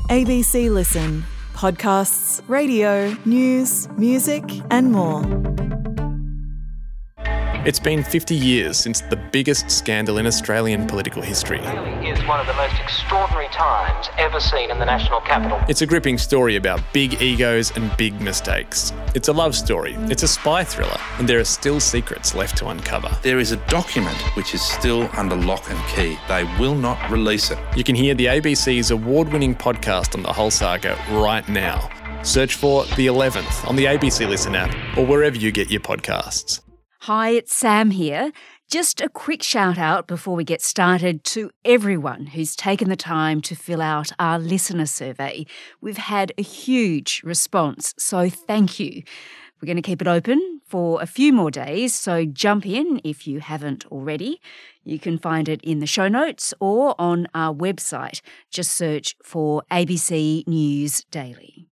ABC Listen. Podcasts, radio, news, music and more. It's been 50 years since the biggest scandal in Australian political history. It is one of the most extraordinary times ever seen in the national capital. It's a gripping story about big egos and big mistakes. It's a love story, it's a spy thriller, and there are still secrets left to uncover. There is a document which is still under lock and key. They will not release it. You can hear the ABC's award-winning podcast on the whole saga right now. Search for The 11th on the ABC Listen app or wherever you get your podcasts. Hi, it's Sam here. Just a quick shout out before we get started to everyone who's taken the time to fill out our listener survey. We've had a huge response, so thank you. We're going to keep it open for a few more days, so jump in if you haven't already. You can find it in the show notes or on our website. Just search for ABC News Daily.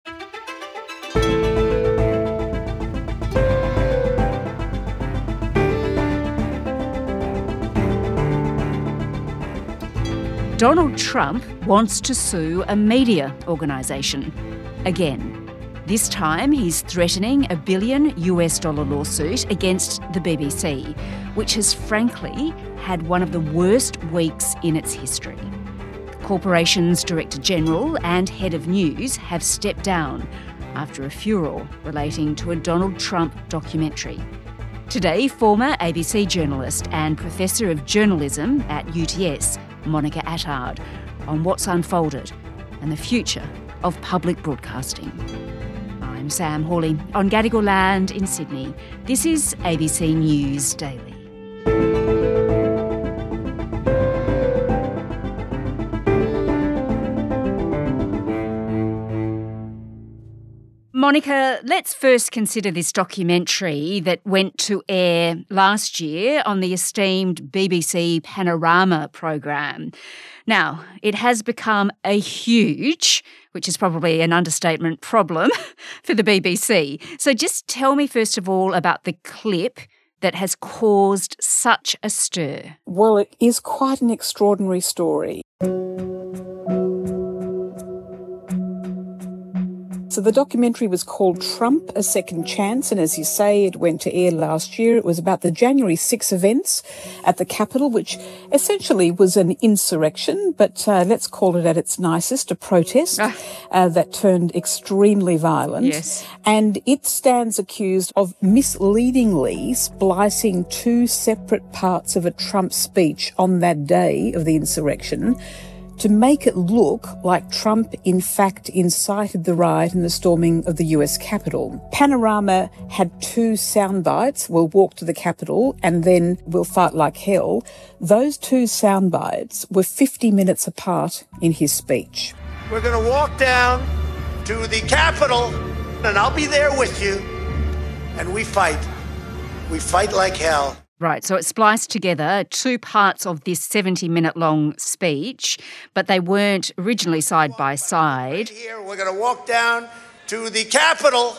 Donald Trump wants to sue a media organisation again. This time he's threatening $1 billion lawsuit against the BBC, which has frankly had one of the worst weeks in its history. The corporation's Director General and Head of News have stepped down after a furore relating to a Donald Trump documentary. Today, former ABC journalist and Professor of Journalism at UTS, Monica Attard, on what's unfolded and the future of public broadcasting. I'm Sam Hawley on Gadigal land in Sydney. This is ABC News Daily. Monica, let's first consider this documentary that went to air last year on the esteemed BBC Panorama program. Now, it has become a huge, which is probably an understatement, problem for the BBC. So just tell me first of all about the clip that has caused such a stir. Well, it is quite an extraordinary story. So the documentary was called Trump, A Second Chance, and as you say, it went to air last year. It was about the January 6 events at the Capitol, which essentially was an insurrection, but let's call it at its nicest, a protest that turned extremely violent. Yes. And it stands accused of misleadingly splicing two separate parts of a Trump speech on that day of the insurrection to make it look like Trump, in fact, incited the riot and the storming of the US Capitol. Panorama had two sound bites, We'll Walk to the Capitol and then We'll Fight Like Hell. Those two sound bites were 50 minutes apart in his speech. We're going to walk down to the Capitol and I'll be there with you. And we fight. We fight like hell. Right, so it spliced together two parts of this 70-minute-long speech, but they weren't originally side by side. Right here, we're going to walk down to the Capitol,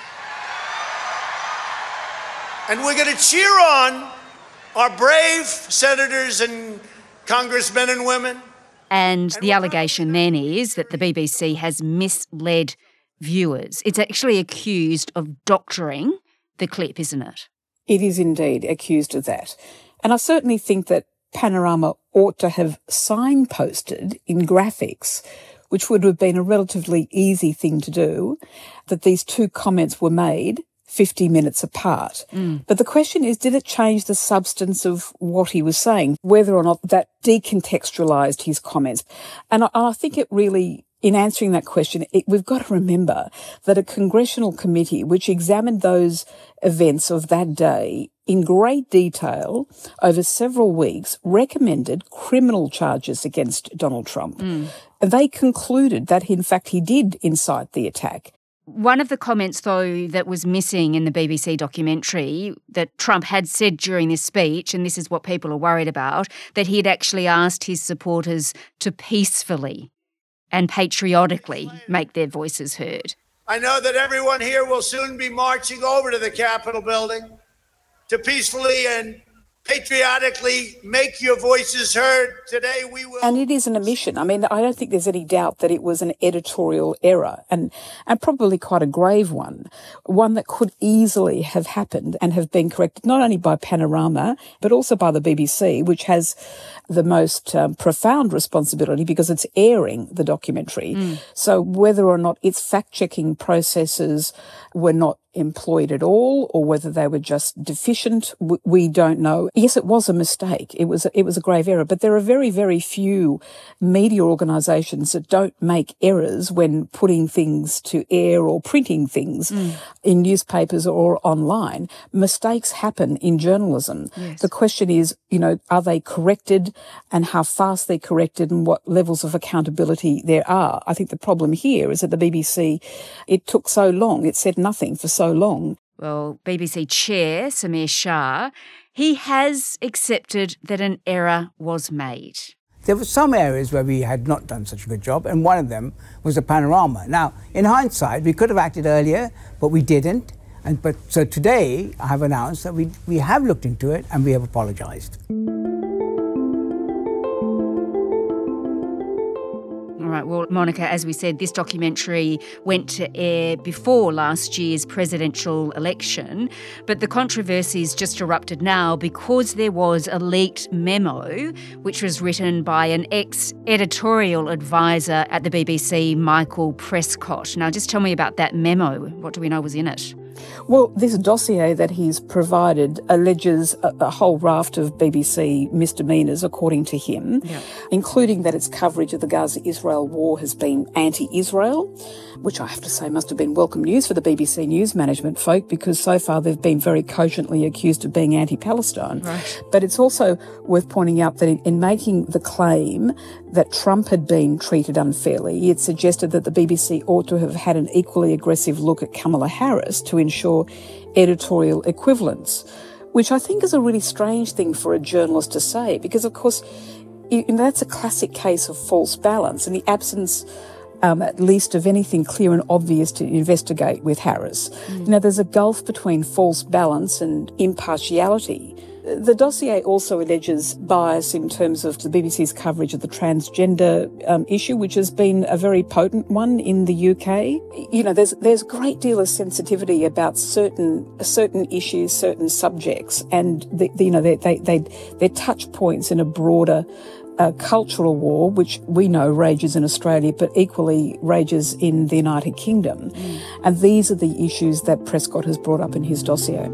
and we're going to cheer on our brave senators and congressmen and women. And the allegation then is that the BBC has misled viewers. It's actually accused of doctoring the clip, isn't it? It is indeed accused of that. And I certainly think that Panorama ought to have signposted in graphics, which would have been a relatively easy thing to do, that these two comments were made 50 minutes apart. But the question is, did it change the substance of what he was saying, whether or not that decontextualised his comments? And I think it really, in answering that question, we've got to remember that a congressional committee which examined those events of that day in great detail over several weeks recommended criminal charges against Donald Trump. They concluded that, in fact, he did incite the attack. One of the comments, though, that was missing in the BBC documentary that Trump had said during this speech, and this is what people are worried about, that he had actually asked his supporters to peacefully and patriotically make their voices heard. I know that everyone here will soon be marching over to the Capitol building to peacefully and patriotically make your voices heard. Today we will... And it is an omission. I mean, I don't think there's any doubt that it was an editorial error and probably quite a grave one that could easily have happened and have been corrected not only by Panorama but also by the BBC, which has the most profound responsibility because it's airing the documentary. So whether or not its fact-checking processes were not employed at all or whether they were just deficient, we don't know. Yes, it was a mistake. It was a grave error, but there are very, very few media organisations that don't make errors when putting things to air or printing things in newspapers or online. Mistakes happen in journalism. Yes. The question is, are they corrected and how fast they're corrected and what levels of accountability there are. I think the problem here is that the BBC, it took so long, it said nothing for so long. Well, BBC Chair Samir Shah, he has accepted that an error was made. There were some areas where we had not done such a good job, and one of them was the Panorama. Now, in hindsight, we could have acted earlier, but we didn't. So today, I have announced that we have looked into it and we have apologised. All right, well, Monica, as we said, this documentary went to air before last year's presidential election, but the controversy's just erupted now because there was a leaked memo which was written by an ex-editorial advisor at the BBC, Michael Prescott. Now, just tell me about that memo. What do we know was in it? Well, this dossier that he's provided alleges a whole raft of BBC misdemeanours, according to him, including that its coverage of the Gaza-Israel war has been anti-Israel, which I have to say must have been welcome news for the BBC news management folk because so far they've been very cogently accused of being anti-Palestine. Right. But it's also worth pointing out that in making the claim that Trump had been treated unfairly, it suggested that the BBC ought to have had an equally aggressive look at Kamala Harris to ensure editorial equivalence, which I think is a really strange thing for a journalist to say because, of course, that's a classic case of false balance and the absence at least of anything clear and obvious to investigate with Harris. There's a gulf between false balance and impartiality. The dossier also alleges bias in terms of the BBC's coverage of the transgender issue, which has been a very potent one in the UK. There's a great deal of sensitivity about certain issues, certain subjects, and they're touch points in a broader cultural war, which we know rages in Australia, but equally rages in the United Kingdom. And these are the issues that Prescott has brought up in his dossier.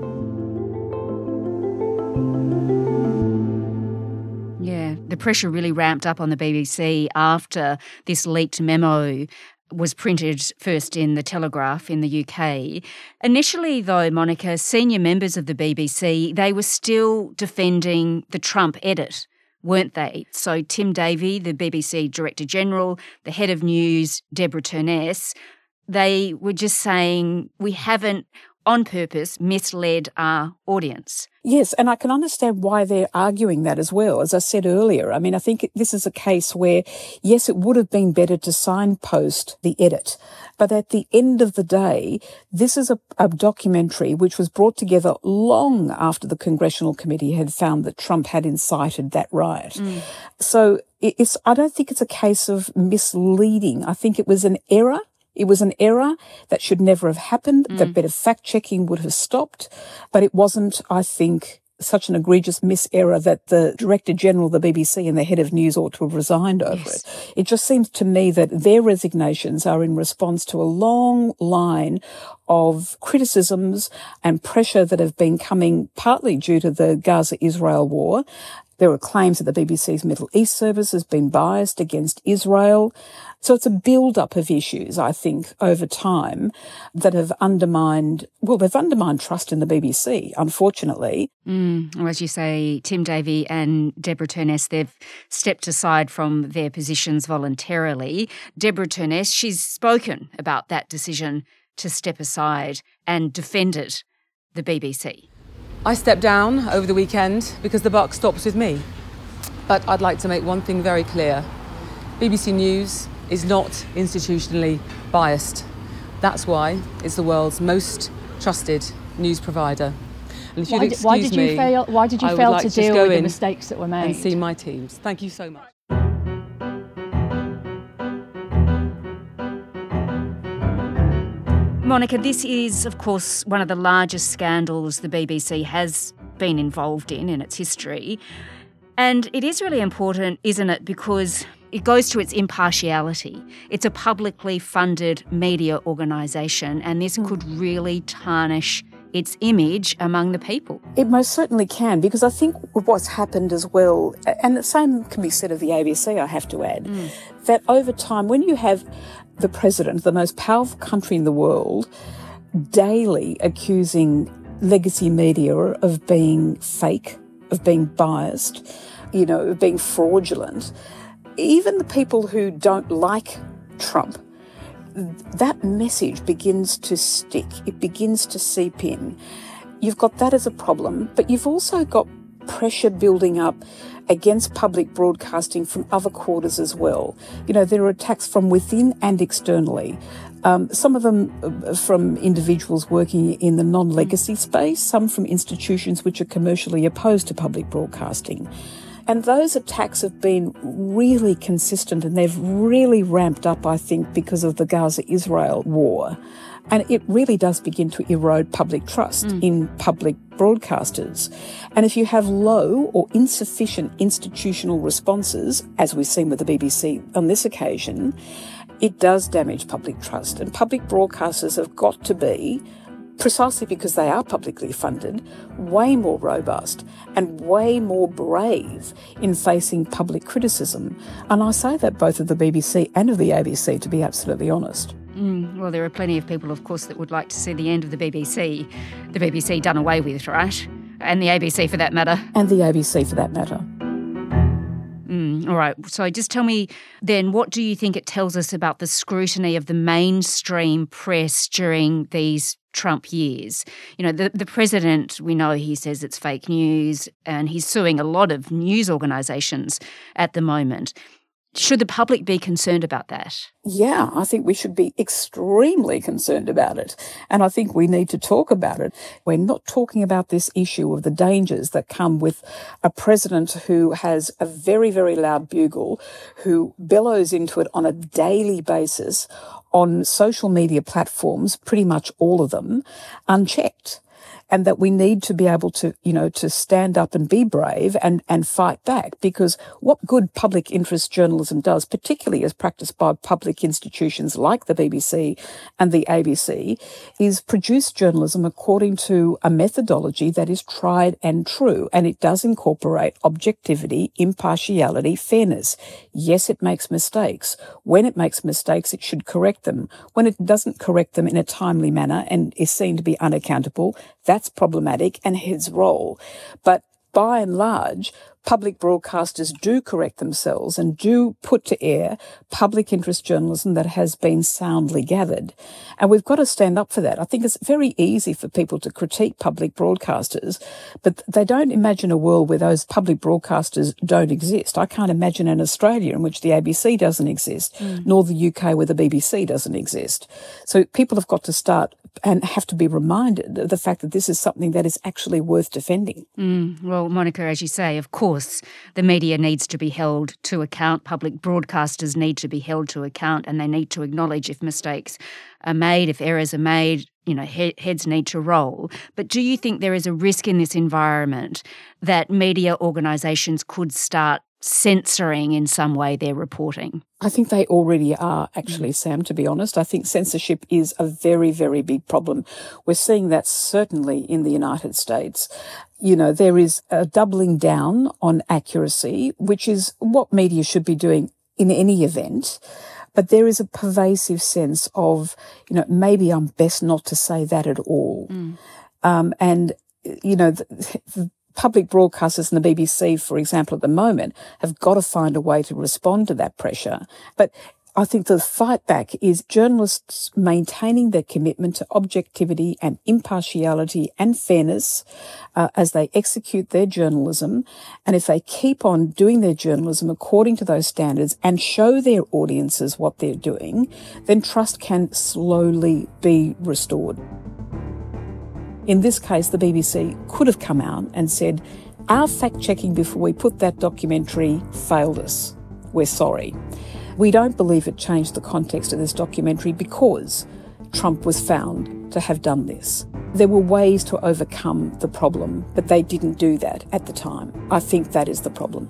Yeah, the pressure really ramped up on the BBC after this leaked memo was printed first in The Telegraph in the UK. Initially, though, Monica, senior members of the BBC, they were still defending the Trump edit, weren't they? So Tim Davie, the BBC Director General, the head of news, Deborah Turness, they were just saying we haven't on purpose misled our audience. Yes, and I can understand why they're arguing that as well. As I said earlier, I mean, I think this is a case where, yes, it would have been better to signpost the edit, but at the end of the day, this is a documentary which was brought together long after the Congressional Committee had found that Trump had incited that riot. So I don't think it's a case of misleading. I think it was an error. It was an error that should never have happened, that better fact-checking would have stopped, but it wasn't, I think, such an egregious mis-error that the Director General of the BBC and the head of news ought to have resigned over it. It just seems to me that their resignations are in response to a long line of criticisms and pressure that have been coming partly due to the Gaza-Israel war. There are claims that the BBC's Middle East service has been biased against Israel. So it's a build-up of issues, I think, over time that have undermined trust in the BBC, unfortunately. Or as you say, Tim Davie and Deborah Turness, they've stepped aside from their positions voluntarily. Deborah Turness, she's spoken about that decision to step aside and defended the BBC. I stepped down over the weekend because the buck stops with me. But I'd like to make one thing very clear. BBC News is not institutionally biased. That's why it's the world's most trusted news provider. And if you'd excuse me, why did you I would fail like to just deal go with the in mistakes that were made? and see my teams. Thank you so much. Monica, this is, of course, one of the largest scandals the BBC has been involved in its history. And it is really important, isn't it, because it goes to its impartiality. It's a publicly funded media organisation, and this could really tarnish its image among the people. It most certainly can, because I think what's happened as well, and the same can be said of the ABC, I have to add, that over time, when you have the president, the most powerful country in the world, daily accusing legacy media of being fake, of being biased, of being fraudulent, even the people who don't like Trump, that message begins to stick. It begins to seep in. You've got that as a problem, but you've also got pressure building up against public broadcasting from other quarters as well. There are attacks from within and externally. Some of them from individuals working in the non-legacy space, some from institutions which are commercially opposed to public broadcasting. And those attacks have been really consistent, and they've really ramped up, I think, because of the Gaza-Israel war. And it really does begin to erode public trust in public broadcasters. And if you have low or insufficient institutional responses, as we've seen with the BBC on this occasion, it does damage public trust. And public broadcasters have got to be, precisely because they are publicly funded, way more robust and way more brave in facing public criticism. And I say that both of the BBC and of the ABC, to be absolutely honest. Well, there are plenty of people, of course, that would like to see the end of the BBC done away with, right? And the ABC for that matter. And the ABC for that matter. All right. So just tell me then, what do you think it tells us about the scrutiny of the mainstream press during these Trump years? The president, we know he says it's fake news, and he's suing a lot of news organisations at the moment. Should the public be concerned about that? Yeah, I think we should be extremely concerned about it. And I think we need to talk about it. We're not talking about this issue of the dangers that come with a president who has a very, very loud bugle, who bellows into it on a daily basis on social media platforms, pretty much all of them, unchecked. And that we need to be able to, to stand up and be brave and fight back, because what good public interest journalism does, particularly as practiced by public institutions like the BBC and the ABC, is produce journalism according to a methodology that is tried and true. And it does incorporate objectivity, impartiality, fairness. Yes, it makes mistakes. When it makes mistakes, it should correct them. When it doesn't correct them in a timely manner and is seen to be unaccountable, that's problematic and his role. But by and large, public broadcasters do correct themselves and do put to air public interest journalism that has been soundly gathered. And we've got to stand up for that. I think it's very easy for people to critique public broadcasters, but they don't imagine a world where those public broadcasters don't exist. I can't imagine an Australia in which the ABC doesn't exist, nor the UK where the BBC doesn't exist. So people have got to start and have to be reminded of the fact that this is something that is actually worth defending. Well, Monica, as you say, of course, the media needs to be held to account. Public broadcasters need to be held to account, and they need to acknowledge if mistakes are made, if errors are made, heads need to roll. But do you think there is a risk in this environment that media organisations could start censoring in some way their reporting? I think they already are, actually, Sam, to be honest. I think censorship is a very, very big problem. We're seeing that certainly in the United States. There is a doubling down on accuracy, which is what media should be doing in any event. But there is a pervasive sense of, maybe I'm best not to say that at all. The public broadcasters and the BBC, for example, at the moment, have got to find a way to respond to that pressure. But I think the fight back is journalists maintaining their commitment to objectivity and impartiality and fairness as they execute their journalism. And if they keep on doing their journalism according to those standards and show their audiences what they're doing, then trust can slowly be restored. In this case, the BBC could have come out and said, our fact-checking before we put that documentary failed us. We're sorry. We don't believe it changed the context of this documentary because Trump was found to have done this. There were ways to overcome the problem, but they didn't do that at the time. I think that is the problem.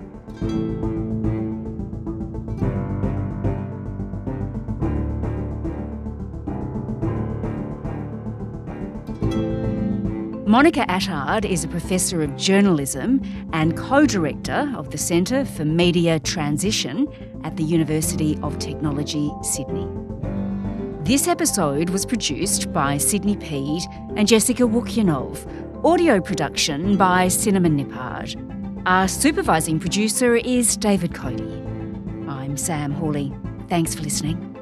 Monica Attard is a professor of journalism and co-director of the Centre for Media Transition at the University of Technology, Sydney. This episode was produced by Sydney Peed and Jessica Wukyanov. Audio production by Cinnamon Nippard. Our supervising producer is David Cody. I'm Sam Hawley. Thanks for listening.